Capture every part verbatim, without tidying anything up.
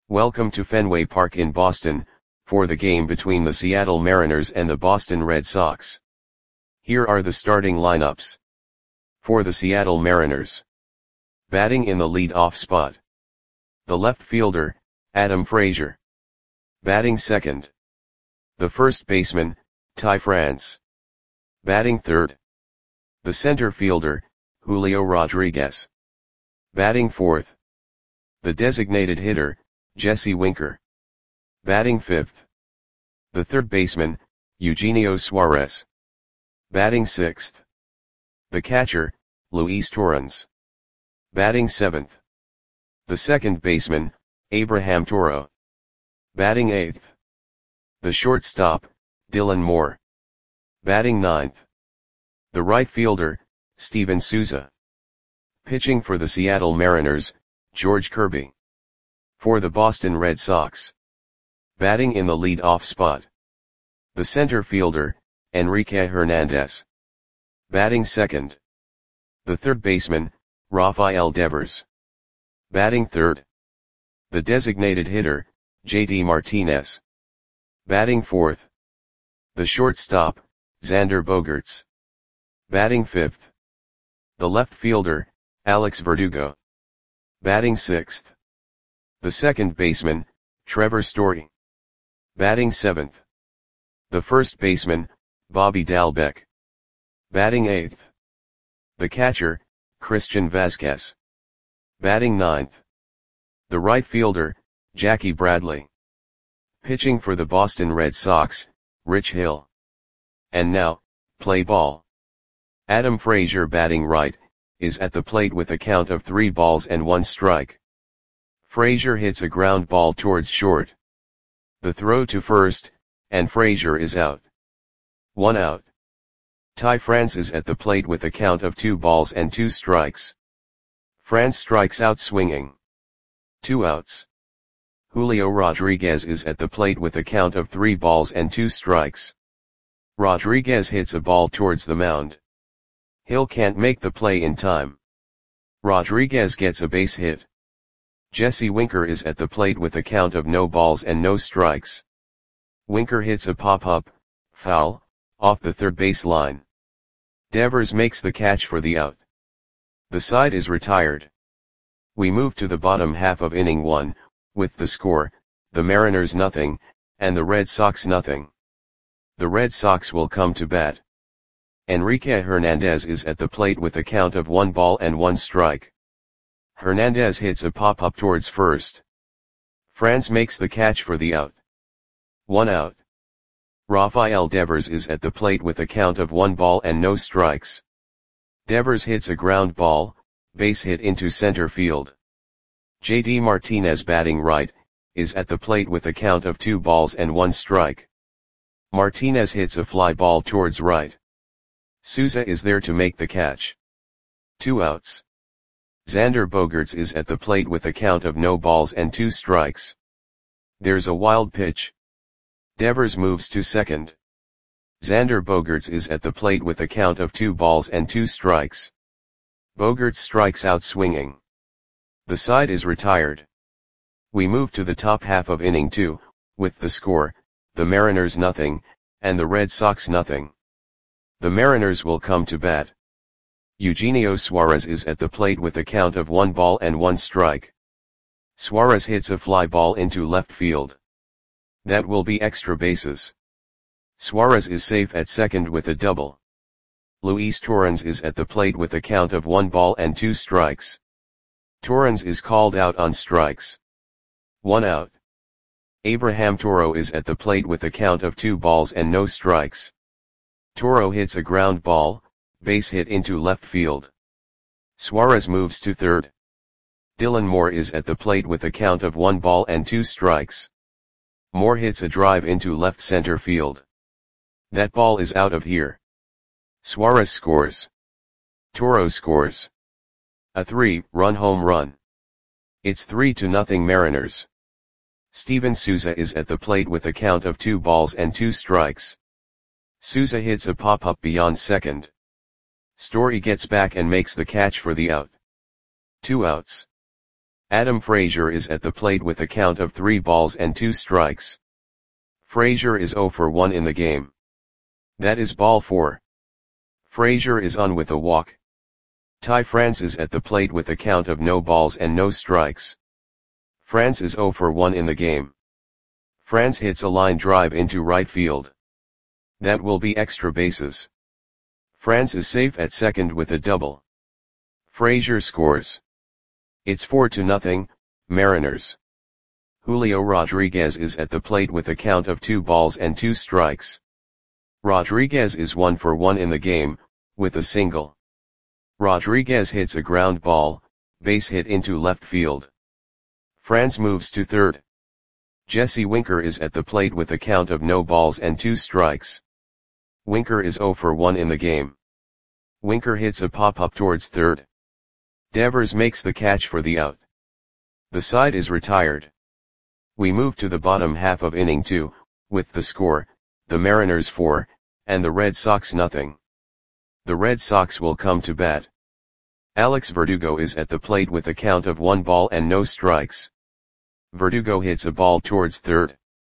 Welcome to Fenway Park in Boston, for the game between the Seattle Mariners and the Boston Red Sox. Here are the starting lineups. For the Seattle Mariners. Batting in the lead-off spot. The left fielder, Adam Frazier. Batting second. The first baseman, Ty France. Batting third. The center fielder, Julio Rodriguez. Batting fourth. The designated hitter, Jesse Winker. Batting fifth. The third baseman, Eugenio Suarez. Batting sixth. The catcher, Luis Torrens. Batting seventh. The second baseman, Abraham Toro. Batting eighth. The shortstop, Dylan Moore. Batting ninth. The right fielder, Steven Souza. Pitching for the Seattle Mariners, George Kirby. For the Boston Red Sox. Batting in the lead-off spot. The center fielder, Enrique Hernandez. Batting second. The third baseman, Rafael Devers. Batting third. The designated hitter, J D Martinez. Batting fourth. The shortstop, Xander Bogaerts. Batting fifth. The left fielder, Alex Verdugo. Batting sixth. The second baseman, Trevor Story. Batting seventh. The first baseman, Bobby Dalbec. Batting eighth. The catcher, Christian Vazquez. Batting ninth. The right fielder, Jackie Bradley. Pitching for the Boston Red Sox, Rich Hill. And now, play ball. Adam Frazier, batting right, is at the plate with a count of three balls and one strike. Frazier hits a ground ball towards short. The throw to first, and Frazier is out. One out. Ty France is at the plate with a count of two balls and two strikes. France strikes out swinging. Two outs. Julio Rodriguez is at the plate with a count of three balls and two strikes. Rodriguez hits a ball towards the mound. Hill can't make the play in time. Rodriguez gets a base hit. Jesse Winker is at the plate with a count of no balls and no strikes. Winker hits a pop-up, foul, off the third base line. Devers makes the catch for the out. The side is retired. We move to the bottom half of inning one, with the score, the Mariners nothing, and the Red Sox nothing. The Red Sox will come to bat. Enrique Hernandez is at the plate with a count of one ball and one strike. Hernandez hits a pop-up towards first. France makes the catch for the out. One out. Rafael Devers is at the plate with a count of one ball and no strikes. Devers hits a ground ball, base hit into center field. J D Martinez, batting right, is at the plate with a count of two balls and one strike. Martinez hits a fly ball towards right. Souza is there to make the catch. Two outs. Xander Bogaerts is at the plate with a count of no balls and two strikes. There's a wild pitch. Devers moves to second. Xander Bogaerts is at the plate with a count of two balls and two strikes. Bogaerts strikes out swinging. The side is retired. We move to the top half of inning two, with the score, the Mariners nothing, and the Red Sox nothing. The Mariners will come to bat. Eugenio Suarez is at the plate with a count of one ball and one strike. Suarez hits a fly ball into left field. That will be extra bases. Suarez is safe at second with a double. Luis Torrens is at the plate with a count of one ball and two strikes. Torrens is called out on strikes. One out. Abraham Toro is at the plate with a count of two balls and no strikes. Toro hits a ground ball, base hit into left field. Suarez moves to third. Dylan Moore is at the plate with a count of one ball and two strikes. Moore hits a drive into left center field. That ball is out of here. Suarez scores. Toro scores. A three-run home run. It's three to nothing Mariners. Steven Souza is at the plate with a count of two balls and two strikes. Souza hits a pop-up beyond second. Story gets back and makes the catch for the out. Two outs. Adam Frazier is at the plate with a count of three balls and two strikes. Frazier is zero for one in the game. That is ball four. Frazier is on with a walk. Ty France is at the plate with a count of no balls and no strikes. France is zero for one in the game. France hits a line drive into right field. That will be extra bases. France is safe at second with a double. Frazier scores. It's four to nothing, Mariners. Julio Rodriguez is at the plate with a count of two balls and two strikes. Rodriguez is one for one in the game, with a single. Rodriguez hits a ground ball, base hit into left field. France moves to third. Jesse Winker is at the plate with a count of no balls and two strikes. Winker is zero for one in the game. Winker hits a pop-up towards third. Devers makes the catch for the out. The side is retired. We move to the bottom half of inning two, with the score, the Mariners four, and the Red Sox nothing. The Red Sox will come to bat. Alex Verdugo is at the plate with a count of one ball and no strikes. Verdugo hits a ball towards third.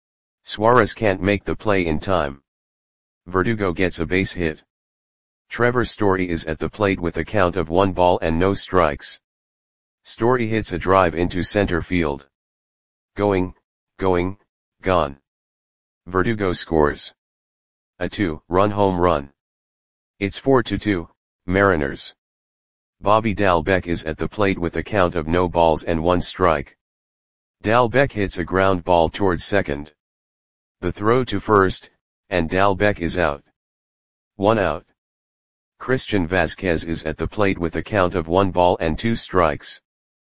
Suarez can't make the play in time. Verdugo gets a base hit. Trevor Story is at the plate with a count of one ball and no strikes. Story hits a drive into center field. Going, going, gone. Verdugo scores a two-run home run. It's four to two, Mariners. Bobby Dalbec is at the plate with a count of no balls and one strike. Dalbec hits a ground ball towards second. The throw to first, and Dalbec is out. One out. Christian Vasquez is at the plate with a count of one ball and two strikes.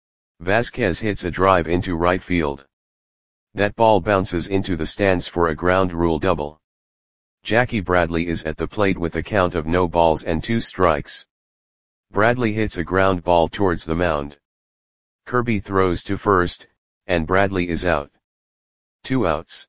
Vasquez hits a drive into right field. That ball bounces into the stands for a ground rule double. Jackie Bradley is at the plate with a count of no balls and two strikes. Bradley hits a ground ball towards the mound. Kirby throws to first, and Bradley is out. Two outs.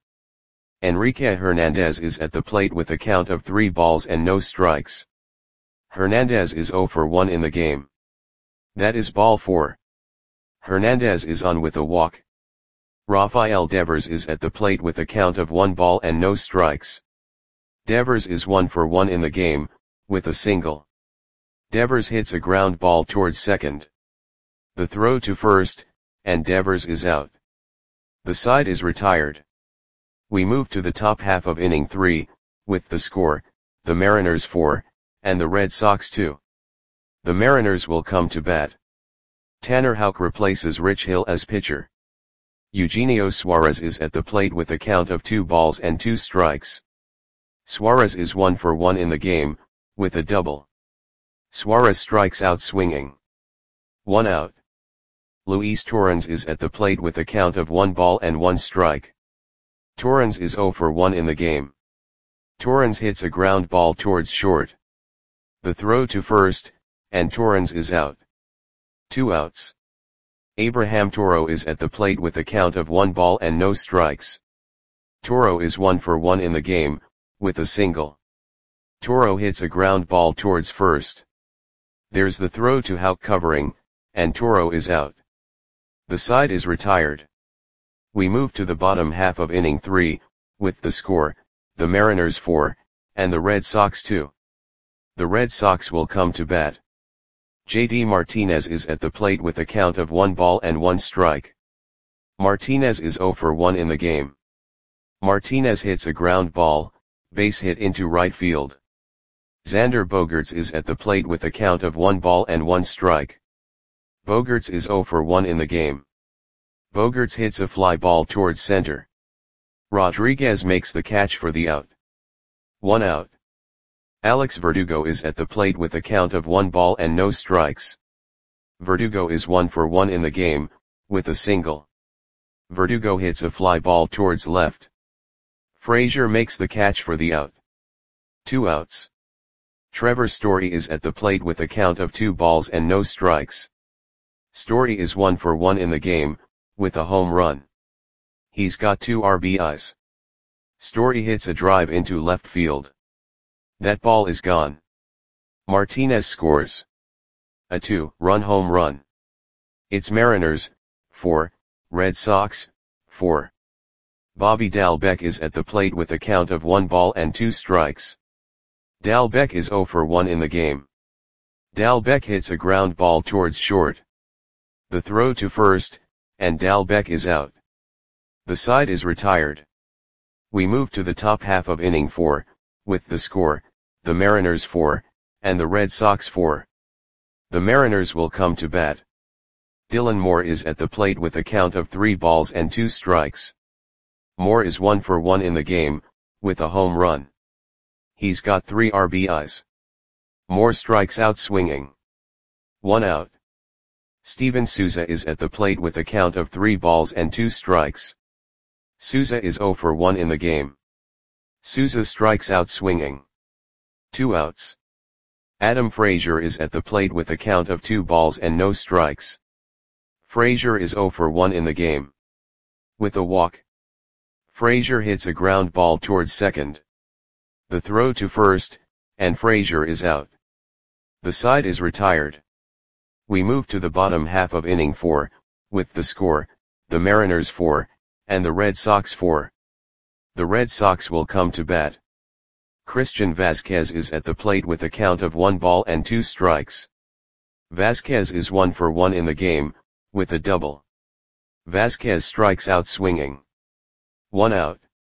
Enrique Hernandez is at the plate with a count of three balls and no strikes. Hernandez is zero for one in the game. That is ball four. Hernandez is on with a walk. Rafael Devers is at the plate with a count of one ball and no strikes. Devers is one for one in the game, with a single. Devers hits a ground ball towards second. The throw to first, and Devers is out. The side is retired. We move to the top half of inning three, with the score, the Mariners four, and the Red Sox two. The Mariners will come to bat. Tanner Houck replaces Rich Hill as pitcher. Eugenio Suarez is at the plate with a count of two balls and two strikes. Suarez is one for one in the game, with a double. Suarez strikes out swinging. One out. Luis Torrens is at the plate with a count of one ball and one strike. Torrens is zero for one in the game. Torrens hits a ground ball towards short. The throw to first, and Torrens is out. Two outs. Abraham Toro is at the plate with a count of one ball and no strikes. Toro is one for one in the game, with a single. Toro hits a ground ball towards first. There's the throw to Houck covering, and Toro is out. The side is retired. We move to the bottom half of inning three, with the score, the Mariners four, and the Red Sox two. The Red Sox will come to bat. J D Martinez is at the plate with a count of one ball and one strike. Martinez is zero for one in the game. Martinez hits a ground ball, base hit into right field. Xander Bogaerts is at the plate with a count of one ball and one strike. Bogaerts is zero for one in the game. Bogaerts hits a fly ball towards center. Rodriguez makes the catch for the out. One out. Alex Verdugo is at the plate with a count of one ball and no strikes. Verdugo is one for one in the game, with a single. Verdugo hits a fly ball towards left. Frazier makes the catch for the out. Two outs. Trevor Story is at the plate with a count of two balls and no strikes. Story is one for one in the game, with a home run. He's got two R B Is. Story hits a drive into left field. That ball is gone. Martinez scores a two-run home run. It's Mariners four, Red Sox, four. Bobby Dalbec is at the plate with a count of one ball and two strikes. Dalbec is zero for one in the game. Dalbec hits a ground ball towards short. The throw to first, and Dalbec is out. The side is retired. We move to the top half of inning four, with the score, the Mariners four, and the Red Sox four. The Mariners will come to bat. Dylan Moore is at the plate with a count of three balls and two strikes. Moore is one for one in the game, with a home run. He's got three R B Is. Moore strikes out swinging. One out. Steven Souza is at the plate with a count of three balls and two strikes. Souza is zero for one in the game. Souza strikes out swinging. Two outs. Adam Frazier is at the plate with a count of two balls and no strikes. Frazier is zero for one in the game. With a walk. Frazier hits a ground ball towards second. The throw to first, and Frazier is out. The side is retired. We move to the bottom half of inning four, with the score, the Mariners four, and the Red Sox four. The Red Sox will come to bat. Christian Vasquez is at the plate with a count of one ball and two strikes. Vasquez is one for one in the game, with a double. Vasquez strikes out swinging. One out.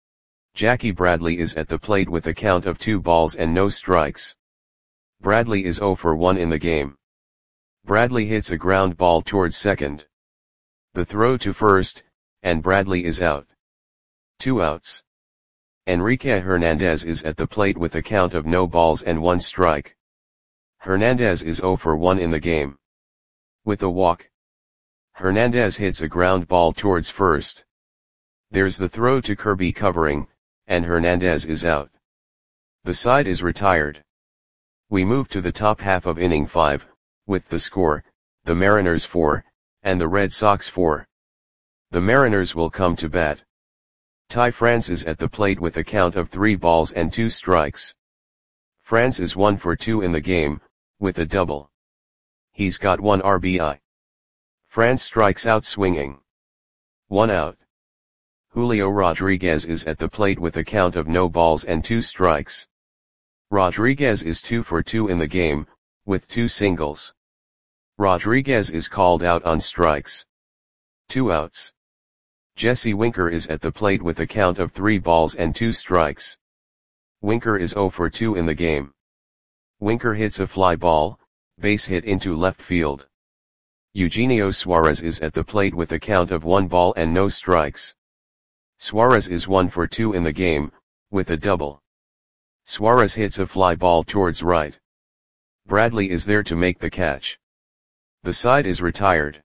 Jackie Bradley is at the plate with a count of two balls and no strikes. Bradley is zero for one in the game. Bradley hits a ground ball towards second. The throw to first, and Bradley is out. Two outs. Enrique Hernandez is at the plate with a count of no balls and one strike. Hernandez is zero for one in the game. With a walk. Hernandez hits a ground ball towards first. There's the throw to Kirby covering, and Hernandez is out. The side is retired. We move to the top half of inning five, with the score, the Mariners four, and the Red Sox four. The Mariners will come to bat. Ty France is at the plate with a count of three balls and two strikes. France is one for two in the game, with a double. He's got one R B I. France strikes out swinging. One out. Julio Rodriguez is at the plate with a count of no balls and two strikes. Rodriguez is two for two in the game, with two singles. Rodriguez is called out on strikes. Two outs. Jesse Winker is at the plate with a count of three balls and two strikes. Winker is zero for two in the game. Winker hits a fly ball, base hit into left field. Eugenio Suarez is at the plate with a count of one ball and no strikes. Suarez is one for two in the game, with a double. Suarez hits a fly ball towards right. Bradley is there to make the catch. The side is retired.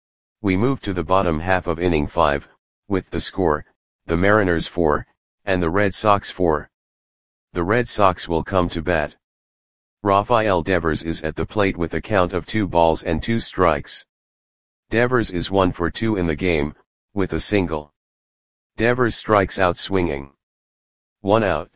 We move to the bottom half of inning five, with the score, the Mariners four, and the Red Sox four. The Red Sox will come to bat. Rafael Devers is at the plate with a count of two balls and two strikes. Devers is one for two in the game, with a single. Devers strikes out swinging. One out.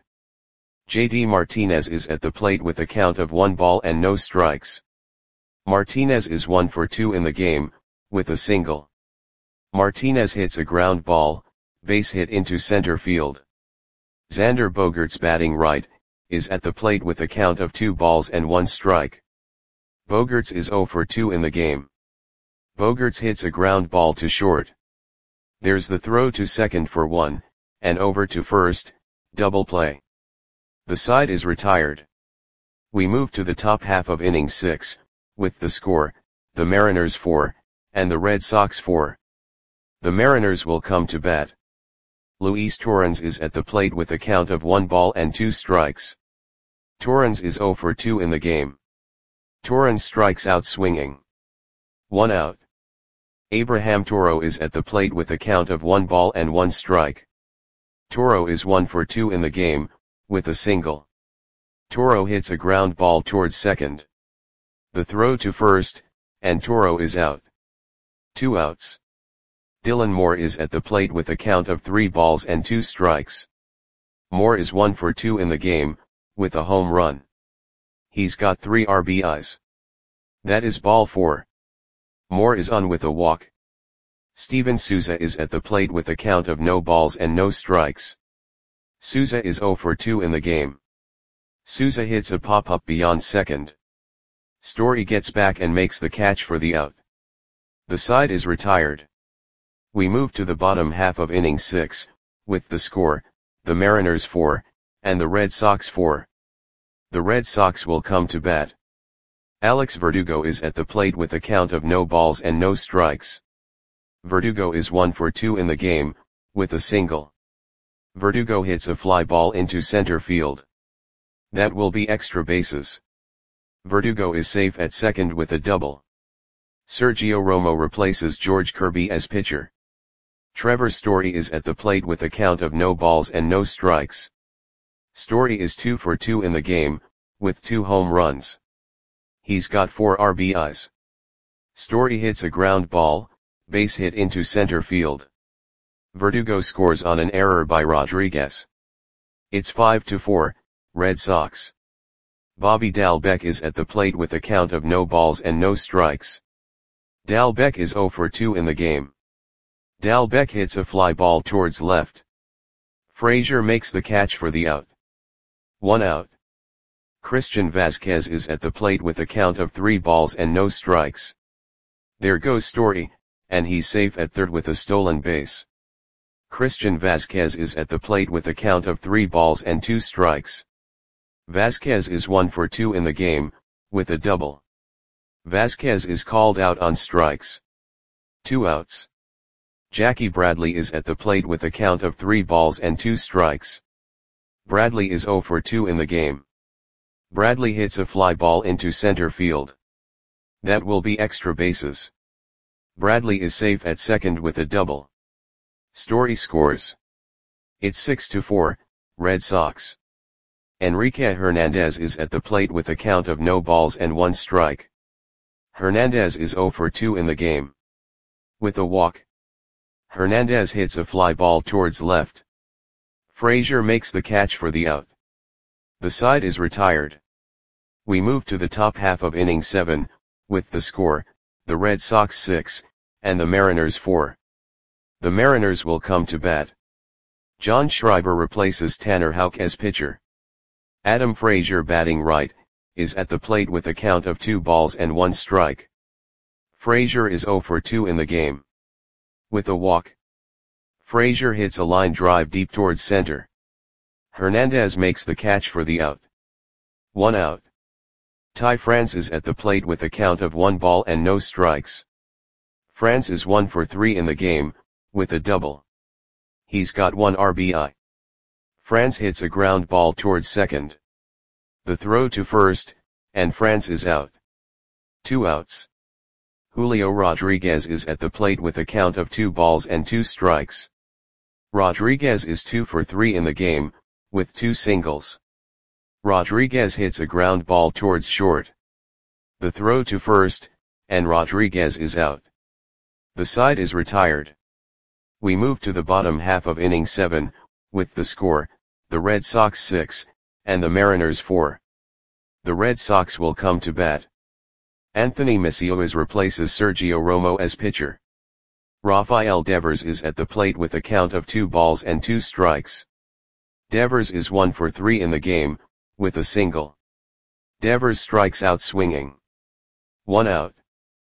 J D Martinez is at the plate with a count of one ball and no strikes. Martinez is one for two in the game, with a single. Martinez hits a ground ball, base hit into center field. Xander Bogaerts batting right, is at the plate with a count of two balls and one strike. Bogaerts is zero for two in the game. Bogaerts hits a ground ball to short. There's the throw to second for one, and over to first, double play. The side is retired. We move to the top half of inning six, with the score, the Mariners four, and the Red Sox four. The Mariners will come to bat. Luis Torrens is at the plate with a count of one ball and two strikes. Torrens is zero for two in the game. Torrens strikes out swinging. One out. Abraham Toro is at the plate with a count of one ball and one strike. Toro is one for two in the game, with a single. Toro hits a ground ball towards second. The throw to first, and Toro is out. Two outs. Dylan Moore is at the plate with a count of three balls and two strikes. Moore is one for two in the game, with a home run. He's got three R B Is. That is ball four. Moore is on with a walk. Steven Souza is at the plate with a count of no balls and no strikes. Souza is zero for two in the game. Souza hits a pop-up beyond second. Story gets back and makes the catch for the out. The side is retired. We move to the bottom half of inning six, with the score, the Mariners four, and the Red Sox four. The Red Sox will come to bat. Alex Verdugo is at the plate with a count of no balls and no strikes. Verdugo is one for two in the game, with a single. Verdugo hits a fly ball into center field. That will be extra bases. Verdugo is safe at second with a double. Sergio Romo replaces George Kirby as pitcher. Trevor Story is at the plate with a count of no balls and no strikes. Story is two for two in the game, with two home runs. He's got four R B Is. Story hits a ground ball, base hit into center field. Verdugo scores on an error by Rodriguez. It's five to four, Red Sox. Bobby Dalbec is at the plate with a count of no balls and no strikes. Dalbec is zero for two in the game. Dalbec hits a fly ball towards left. Frazier makes the catch for the out. One out. Christian Vazquez is at the plate with a count of three balls and no strikes. There goes Story, and he's safe at third with a stolen base. Christian Vazquez is at the plate with a count of three balls and two strikes. Vazquez is one for two in the game, with a double. Vazquez is called out on strikes. Two outs. Jackie Bradley is at the plate with a count of three balls and two strikes. Bradley is zero for two in the game. Bradley hits a fly ball into center field. That will be extra bases. Bradley is safe at second with a double. Story scores. It's six to four, Red Sox. Enrique Hernandez is at the plate with a count of no balls and one strike. Hernandez is zero for two in the game. With a walk. Hernandez hits a fly ball towards left. Frazier makes the catch for the out. The side is retired. We move to the top half of inning seven, with the score, the Red Sox six, and the Mariners four. The Mariners will come to bat. John Schreiber replaces Tanner Houck as pitcher. Adam Frazier, batting right, is at the plate with a count of two balls and one strike. Frazier is zero for two in the game. With a walk. Frazier hits a line drive deep towards center. Hernandez makes the catch for the out. One out. Ty France is at the plate with a count of one ball and no strikes. France is one for three in the game, with a double. He's got one R B I. France hits a ground ball towards second. The throw to first, and France is out. Two outs. Julio Rodriguez is at the plate with a count of two balls and two strikes. Rodriguez is two for three in the game, with two singles. Rodriguez hits a ground ball towards short. The throw to first, and Rodriguez is out. The side is retired. We move to the bottom half of inning seven, with the score, the Red Sox six, and the Mariners four. The Red Sox will come to bat. Anthony Macias replaces Sergio Romo as pitcher. Rafael Devers is at the plate with a count of two balls and two strikes. Devers is one for three in the game, with a single. Devers strikes out swinging. One out.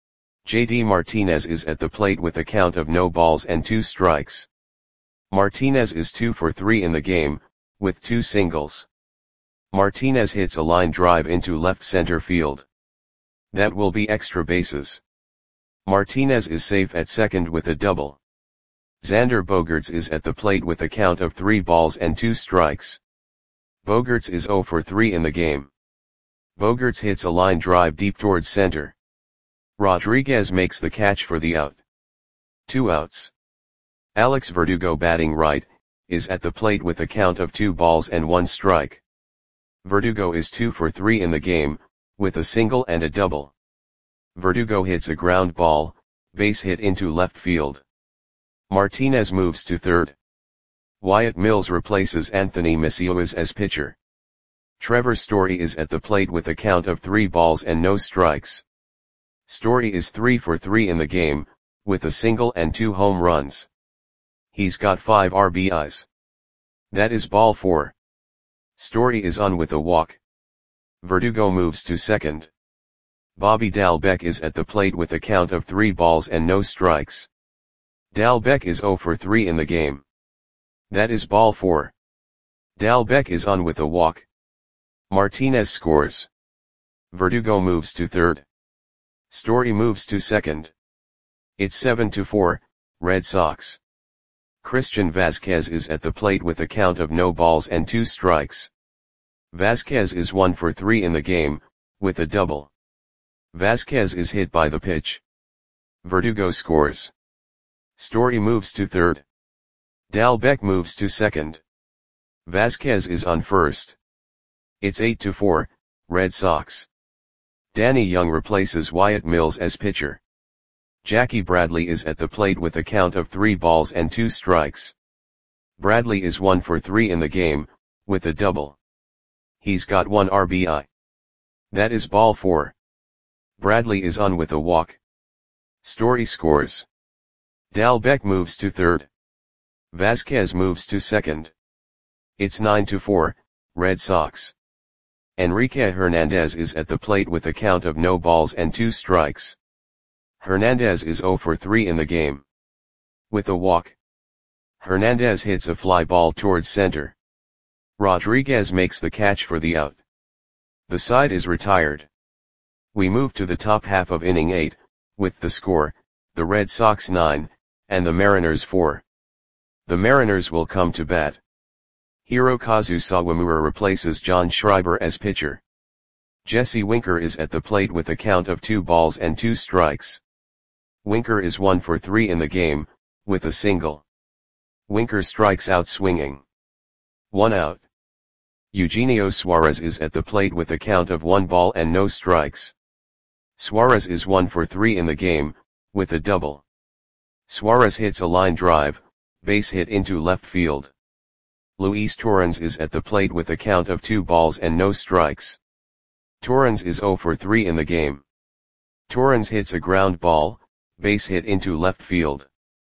J D Martinez is at the plate with a count of no balls and two strikes. Martinez is two for three in the game, with two singles. Martinez hits a line drive into left center field. That will be extra bases. Martinez is safe at second with a double. Xander Bogaerts is at the plate with a count of three balls and two strikes. Bogaerts is zero for three in the game. Bogaerts hits a line drive deep towards center. Rodriguez makes the catch for the out. Two outs. Alex Verdugo, batting right, is at the plate with a count of two balls and one strike. Verdugo is two for three in the game, with a single and a double. Verdugo hits a ground ball, base hit into left field. Martinez moves to third. Wyatt Mills replaces Anthony Macias as pitcher. Trevor Story is at the plate with a count of three balls and no strikes. Story is three for three in the game, with a single and two home runs. He's got five R B Is. That is ball four. Story is on with a walk. Verdugo moves to second. Bobby Dalbec is at the plate with a count of three balls and no strikes. Dalbec is zero for three in the game. That is ball four. Dalbec is on with a walk. Martinez scores. Verdugo moves to third. Story moves to second. It's seven to four, Red Sox. Christian Vazquez is at the plate with a count of no balls and two strikes. Vazquez is one for three in the game, with a double. Vazquez is hit by the pitch. Verdugo scores. Story moves to third. Dalbec moves to second. Vazquez is on first. It's eight to four, Red Sox. Danny Young replaces Wyatt Mills as pitcher. Jackie Bradley is at the plate with a count of three balls and two strikes. Bradley is one for three in the game, with a double. He's got one R B I. That is ball four. Bradley is on with a walk. Story scores. Dalbec moves to third. Vazquez moves to second. It's nine to four, Red Sox. Enrique Hernandez is at the plate with a count of no balls and two strikes. Hernandez is zero for three in the game. With a walk. Hernandez hits a fly ball towards center. Rodriguez makes the catch for the out. The side is retired. We move to the top half of inning eight, with the score, the Red Sox nine, and the Mariners four. The Mariners will come to bat. Hirokazu Sawamura replaces John Schreiber as pitcher. Jesse Winker is at the plate with a count of two balls and two strikes. Winker is one for three in the game, with a single. Winker strikes out swinging. One out. Eugenio Suarez is at the plate with a count of one ball and no strikes. Suarez is one for three in the game, with a double. Suarez hits a line drive, base hit into left field. Luis Torrens is at the plate with a count of two balls and no strikes. Torrens is zero for three in the game. Torrens hits a ground ball, base hit into left field.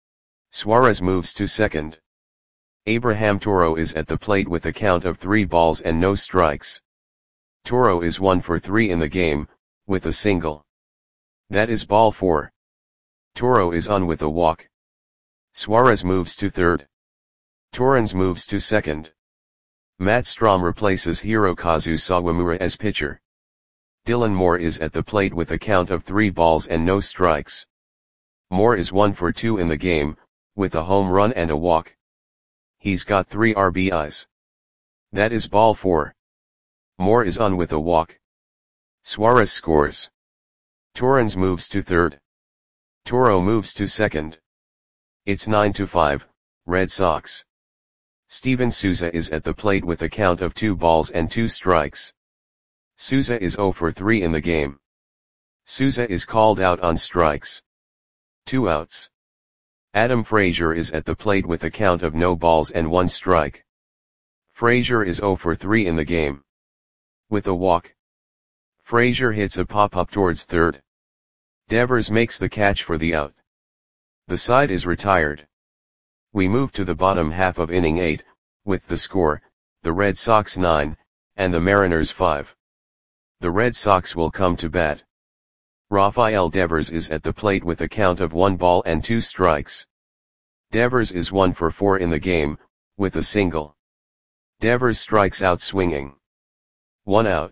Suarez moves to second. Abraham Toro is at the plate with a count of three balls and no strikes. Toro is one for three in the game, with a single. That is ball four. Toro is on with a walk. Suarez moves to third. Torrens moves to second. Matt Strom replaces Hirokazu Sawamura as pitcher. Dylan Moore is at the plate with a count of three balls and no strikes. Moore is one for two in the game, with a home run and a walk. He's got three R B Is. That is ball four. Moore is on with a walk. Suarez scores. Torrens moves to third. Toro moves to second. It's nine to five, Red Sox. Steven Souza is at the plate with a count of two balls and two strikes. Souza is zero for three in the game. Souza is called out on strikes. Two outs. Adam Frazier is at the plate with a count of no balls and one strike. Frazier is zero for three in the game. With a walk. Frazier hits a pop-up towards third. Devers makes the catch for the out. The side is retired. We move to the bottom half of inning eight, with the score, the Red Sox nine, and the Mariners five. The Red Sox will come to bat. Rafael Devers is at the plate with a count of one ball and two strikes. Devers is one for four in the game, with a single. Devers strikes out swinging. One out.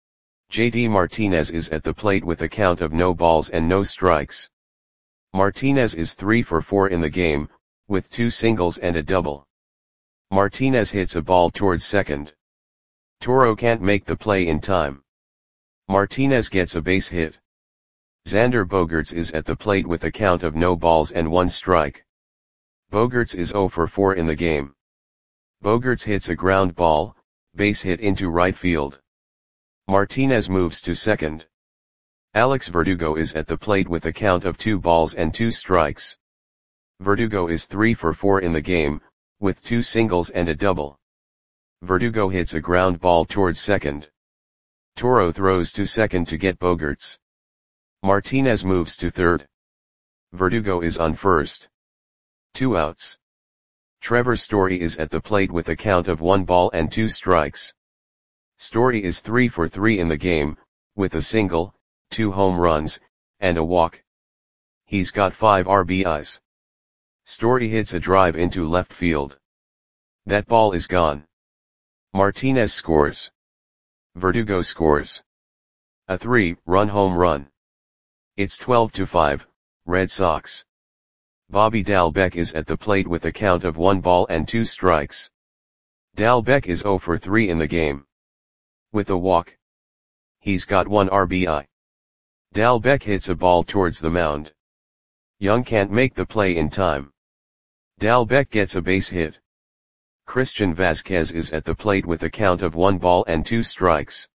J D Martinez is at the plate with a count of no balls and no strikes. Martinez is three for four in the game, with two singles and a double. Martinez hits a ball towards second. Toro can't make the play in time. Martinez gets a base hit. Xander Bogaerts is at the plate with a count of no balls and one strike. Bogaerts is zero for four in the game. Bogaerts hits a ground ball, base hit into right field. Martinez moves to second. Alex Verdugo is at the plate with a count of two balls and two strikes. Verdugo is three for four in the game, with two singles and a double. Verdugo hits a ground ball towards second. Toro throws to second to get Bogaerts. Martinez moves to third. Verdugo is on first. Two outs. Trevor Story is at the plate with a count of one ball and two strikes. Story is three for three in the game, with a single, two home runs, and a walk. He's got five R B Is. Story hits a drive into left field. That ball is gone. Martinez scores. Verdugo scores. A three-run home run. It's twelve to five, Red Sox. Bobby Dalbec is at the plate with a count of one ball and two strikes. Dalbec is zero for three in the game. With a walk. He's got one R B I. Dalbec hits a ball towards the mound. Young can't make the play in time. Dalbec gets a base hit. Christian Vasquez is at the plate with a count of one ball and two strikes.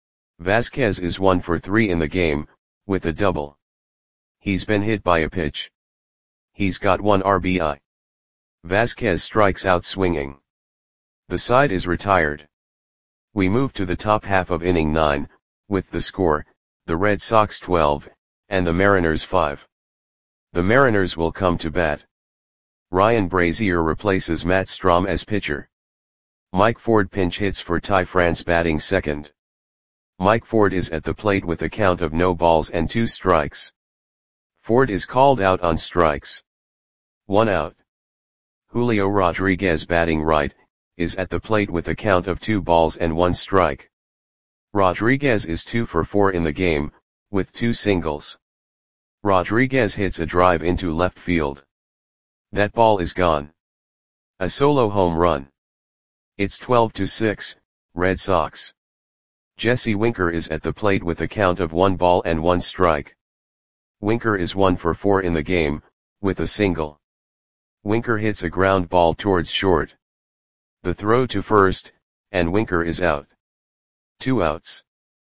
Vasquez is one for three in the game, with a double. He's been hit by a pitch. He's got one R B I. Vasquez strikes out swinging. The side is retired. We move to the top half of inning nine, with the score, the Red Sox twelve, and the Mariners five. The Mariners will come to bat. Ryan Brazier replaces Matt Strahm as pitcher. Mike Ford pinch hits for Ty France batting second. Mike Ford is at the plate with a count of no balls and two strikes. Ford is called out on strikes. One out. Julio Rodriguez batting right, is at the plate with a count of two balls and one strike. Rodriguez is two for four in the game, with two singles. Rodriguez hits a drive into left field. That ball is gone. A solo home run. It's twelve to six, Red Sox. Jesse Winker is at the plate with a count of one ball and one strike. Winker is one for four in the game, with a single. Winker hits a ground ball towards short. The throw to first, and Winker is out. Two outs.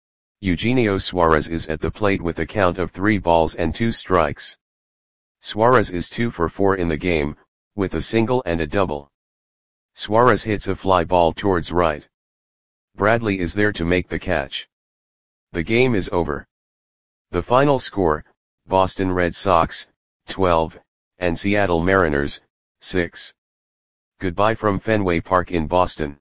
Eugenio Suarez is at the plate with a count of three balls and two strikes. Suarez is two for four in the game, with a single and a double. Suarez hits a fly ball towards right. Bradley is there to make the catch. The game is over. The final score, Boston Red Sox, twelve, and Seattle Mariners, six. Goodbye from Fenway Park in Boston.